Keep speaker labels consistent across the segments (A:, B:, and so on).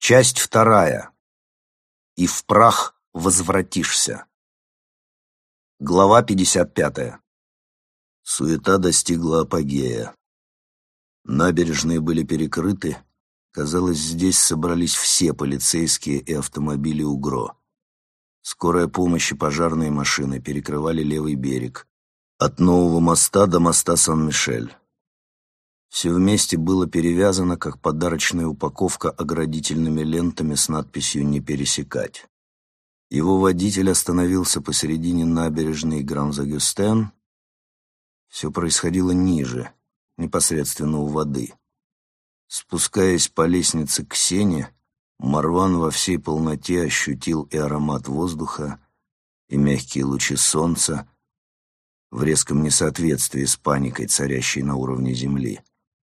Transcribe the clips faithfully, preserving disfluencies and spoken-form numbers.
A: Часть вторая. И в прах возвратишься. Глава пятьдесят пятая. Суета достигла апогея. Набережные были перекрыты. Казалось, здесь собрались все полицейские и автомобили УГРО. Скорая помощь и пожарные машины перекрывали левый берег. От нового моста до моста Сан-Мишель. Все вместе было перевязано, как подарочная упаковка, оградительными лентами с надписью «Не пересекать». Его водитель остановился посередине набережной Гран-Загюстен. Все происходило ниже, непосредственно у воды. Спускаясь по лестнице к Сене, Марван во всей полноте ощутил и аромат воздуха, и мягкие лучи солнца в резком несоответствии с паникой, царящей на уровне земли.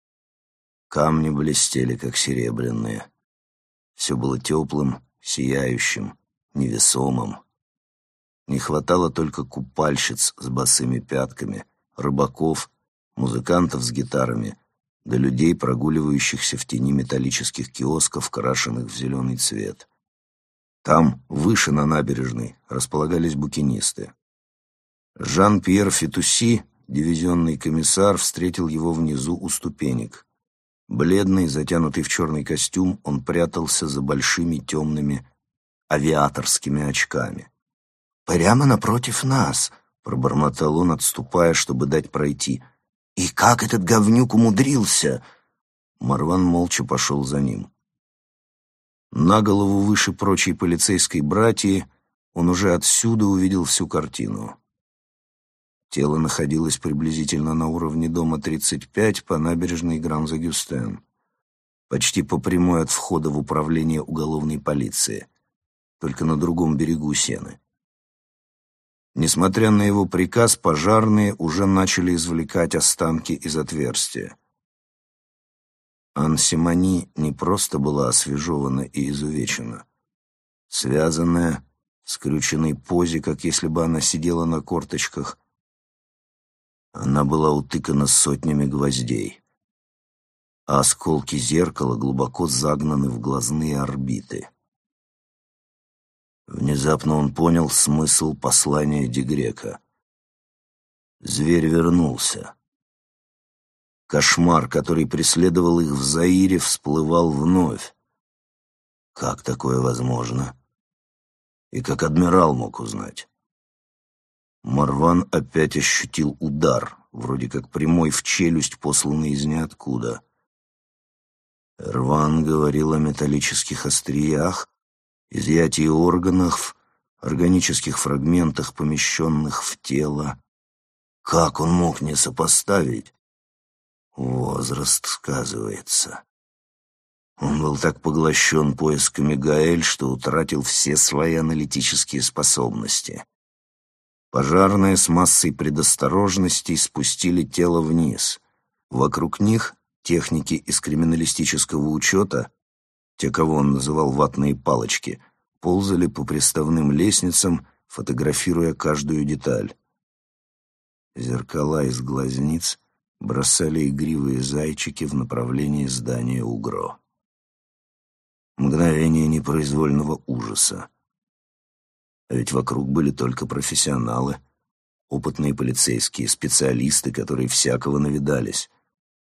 A: Камни блестели, как серебряные. Все было теплым, сияющим, невесомым. Не хватало только купальщиц с босыми пятками, рыбаков, музыкантов с гитарами, да людей, прогуливающихся в тени металлических киосков, крашенных в зеленый цвет. Там, выше на набережной, располагались букинисты. Жан-Пьер Фетуси, дивизионный комиссар, встретил его внизу у ступенек. Бледный, затянутый в черный костюм, он прятался за большими темными авиаторскими очками. «Прямо напротив нас», — пробормотал он, отступая, чтобы дать пройти. «И как этот говнюк умудрился?» Марван молча пошел за ним. На голову выше прочей полицейской братьи он уже отсюда увидел всю картину. Тело находилось приблизительно на уровне дома тридцать пять по набережной Гран-Загюстен, почти по прямой от входа в управление уголовной полиции, только на другом берегу Сены. Несмотря на его приказ, пожарные уже начали извлекать останки из отверстия. Ан Симони не просто была освежевана и изувечена. Связанная, в скрюченной позе, как если бы она сидела на корточках, она была утыкана сотнями гвоздей, а осколки зеркала глубоко загнаны в глазные орбиты. Внезапно он понял смысл послания Дегрека. Зверь вернулся. Кошмар, который преследовал их в Заире, всплывал вновь. Как такое возможно? И как адмирал мог узнать? Марван опять ощутил удар, вроде как прямой в челюсть, посланный из ниоткуда. Эрван говорил о металлических остриях, изъятии органов, органических фрагментах, помещенных в тело. Как он мог не сопоставить? Возраст сказывается. Он был так поглощен поисками Гаэль, что утратил все свои аналитические способности. Пожарные с массой предосторожностей спустили тело вниз. Вокруг них техники из криминалистического учета, те, кого он называл ватные палочки, ползали по приставным лестницам, фотографируя каждую деталь. Зеркала из глазниц бросали игривые зайчики в направлении здания УГРО. Мгновение непроизвольного ужаса. А ведь вокруг были только профессионалы, опытные полицейские, специалисты, которые всякого навидались.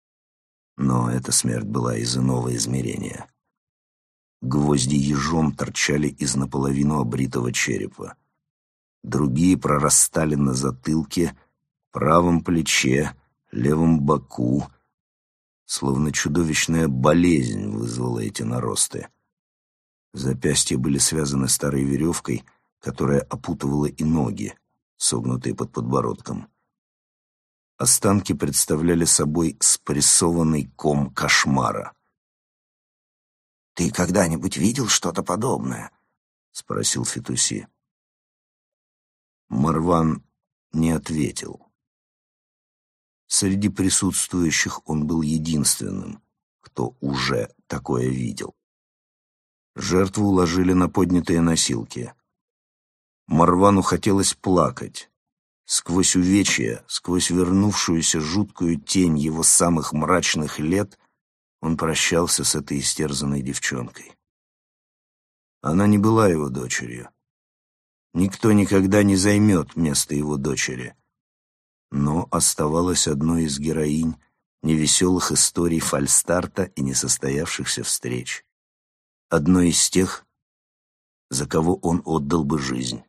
A: Но эта смерть была из иного измерения. Гвозди ежом торчали из наполовину обритого черепа. Другие прорастали на затылке, правом плече, левом боку. Словно чудовищная болезнь вызвала эти наросты. Запястья были связаны старой веревкой, которая опутывала и ноги, согнутые под подбородком. Останки представляли собой спрессованный ком кошмара. «Ты когда-нибудь видел что-то подобное?» — спросил Фетуси. Марван не ответил. Среди присутствующих он был единственным, кто уже такое видел. Жертву уложили на поднятые носилки. Марвану хотелось плакать. Сквозь увечья, сквозь вернувшуюся жуткую тень его самых мрачных лет, он прощался с этой истерзанной девчонкой. Она не была его дочерью. Никто никогда не займет место его дочери. Но оставалась одной из героинь невеселых историй фальстарта и несостоявшихся встреч. Одной из тех, за кого он отдал бы жизнь.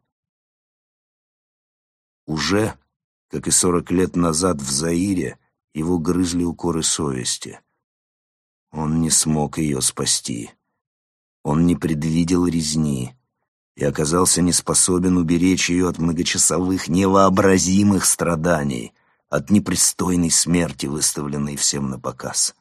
A: Уже, как и сорок лет назад в Заире, его грызли укоры совести. Он не смог ее спасти. Он не предвидел резни и оказался не способен уберечь ее от многочасовых невообразимых страданий, от непристойной смерти, выставленной всем на показ.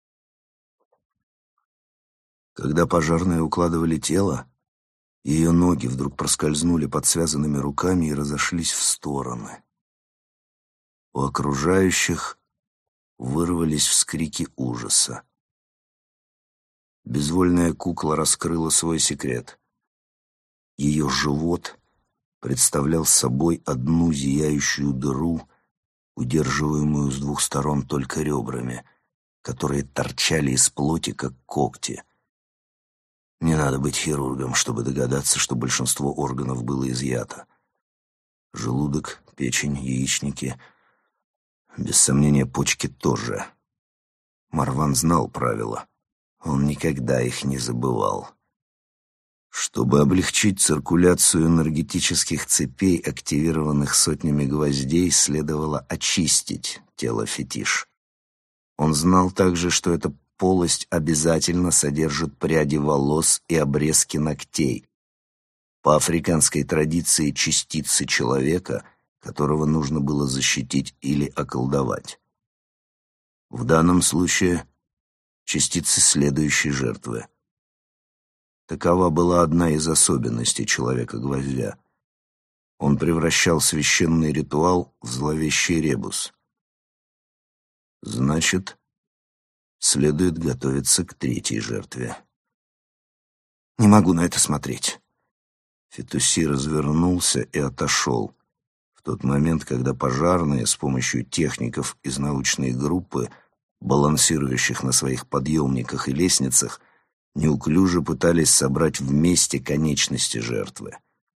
A: Когда пожарные укладывали тело, ее ноги вдруг проскользнули под связанными руками и разошлись в стороны. У окружающих вырвались вскрики ужаса. Безвольная кукла раскрыла свой секрет. Ее живот представлял собой одну зияющую дыру, удерживаемую с двух сторон только ребрами, которые торчали из плоти, как когти. Не надо быть хирургом, чтобы догадаться, что большинство органов было изъято. Желудок, печень, яичники, без сомнения, почки тоже. Марван знал правила. Он никогда их не забывал. Чтобы облегчить циркуляцию энергетических цепей, активированных сотнями гвоздей, следовало очистить тело фетиш. Он знал также, что эта полость обязательно содержит пряди волос и обрезки ногтей. По африканской традиции частицы человека, которого нужно было защитить или околдовать. В данном случае частицы следующей жертвы. Такова была одна из особенностей Человека-гвоздя. Он превращал священный ритуал в зловещий ребус. Значит, следует готовиться к третьей жертве. «Не могу на это смотреть». Фетуси развернулся и отошел. В тот момент, когда пожарные с помощью техников из научной группы, балансирующих на своих подъемниках и лестницах, неуклюже пытались собрать вместе конечности жертвы.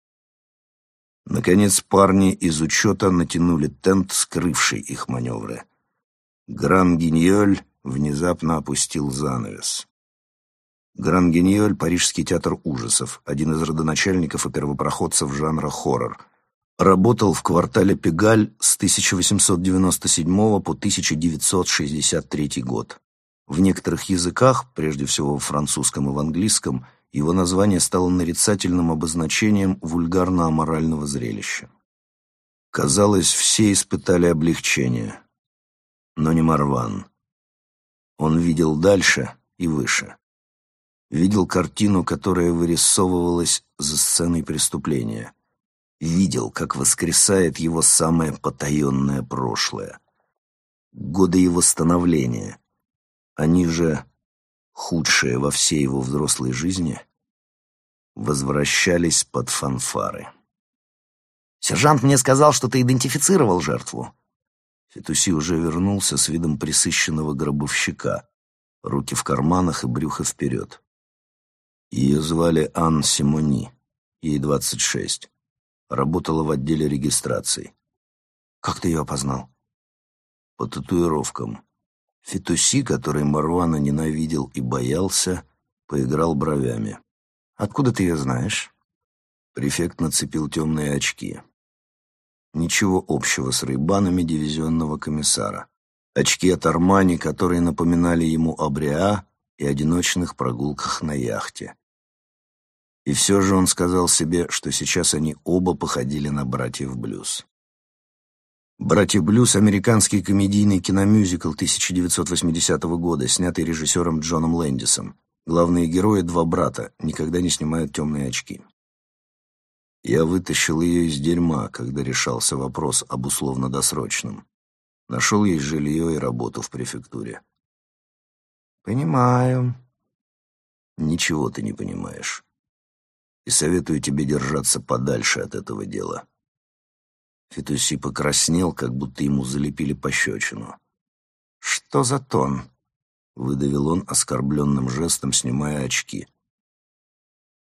A: Наконец парни из учета натянули тент, скрывший их маневры. Гран-Гиньоль внезапно опустил занавес. Гран-Гиньоль — парижский театр ужасов, один из родоначальников и первопроходцев жанра хоррор. Работал в квартале Пегаль с тысяча восемьсот девяносто седьмого по тысяча девятьсот шестьдесят третий год. В некоторых языках, прежде всего в французском и в английском, его название стало нарицательным обозначением вульгарно-аморального зрелища. Казалось, все испытали облегчение. Но не Марван. Он видел дальше и выше. Видел картину, которая вырисовывалась за сценой преступления. Видел, как воскресает его самое потаенное прошлое. Годы его становления. Они же, худшие во всей его взрослой жизни, возвращались под фанфары. «Сержант мне сказал, что ты идентифицировал жертву». Фетуси уже вернулся с видом пресыщенного гробовщика, руки в карманах и брюхо вперед. Ее звали Ан Симони, ей двадцать шесть. Работала в отделе регистрации. «Как ты ее опознал?» «По татуировкам». Фетуси, который Марвана ненавидел и боялся, поиграл бровями. «Откуда ты ее знаешь?» Префект нацепил темные очки. Ничего общего с рейбанами дивизионного комиссара. Очки от Армани, которые напоминали ему о Бриа и одиночных прогулках на яхте. И все же он сказал себе, что сейчас они оба походили на братьев Блюз. «Братья Блюз» — американский комедийный киномюзикл тысяча девятьсот восьмидесятого года, снятый режиссером Джоном Лэндисом. Главные герои — два брата, никогда не снимают темные очки. Я вытащил ее из дерьма, когда решался вопрос об условно-досрочном. Нашел ей жилье и работу в префектуре. «Понимаю». «Ничего ты не понимаешь. И советую тебе держаться подальше от этого дела». Фетуси покраснел, как будто ему залепили пощечину. «Что за тон?» — выдавил он оскорбленным жестом, снимая очки.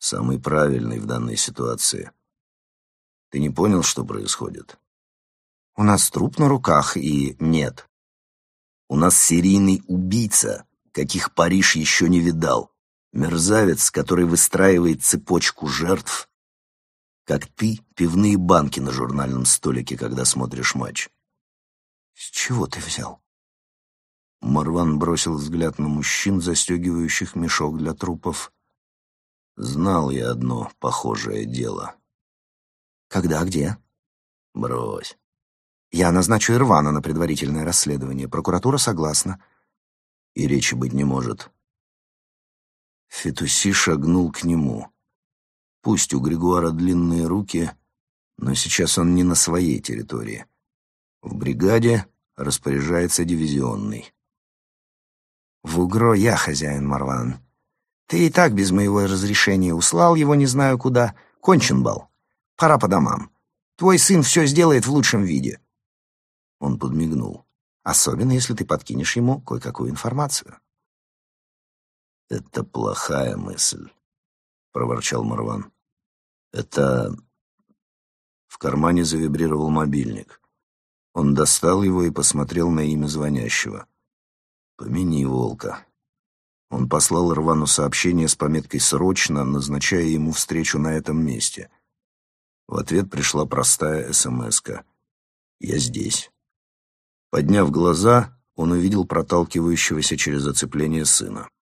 A: Самый правильный в данной ситуации. Ты не понял, что происходит? У нас труп на руках, и нет. У нас серийный убийца, каких Париж еще не видал. Мерзавец, который выстраивает цепочку жертв, как ты, пивные банки на журнальном столике, когда смотришь матч. С чего ты взял? Марван бросил взгляд на мужчин, застегивающих мешок для трупов. Знал я одно похожее дело. Когда, где? Брось. Я назначу Ирвана на предварительное расследование. Прокуратура согласна. И речи быть не может. Фетуси шагнул к нему. Пусть у Григуара длинные руки, но сейчас он не на своей территории. В бригаде распоряжается дивизионный. В Угро я хозяин, Марван. Ты и так без моего разрешения услал его не знаю куда. Кончен бал. Пора по домам. Твой сын все сделает в лучшем виде. Он подмигнул. Особенно, если ты подкинешь ему кое-какую информацию. «Это плохая мысль», — проворчал Марван. «Это...» В кармане завибрировал мобильник. Он достал его и посмотрел на имя звонящего. «Помяни волка». Он послал Ирвану сообщение с пометкой «Срочно», назначая ему встречу на этом месте. В ответ пришла простая эс-эм-эска. «Я здесь». Подняв глаза, он увидел проталкивающегося через оцепление сына.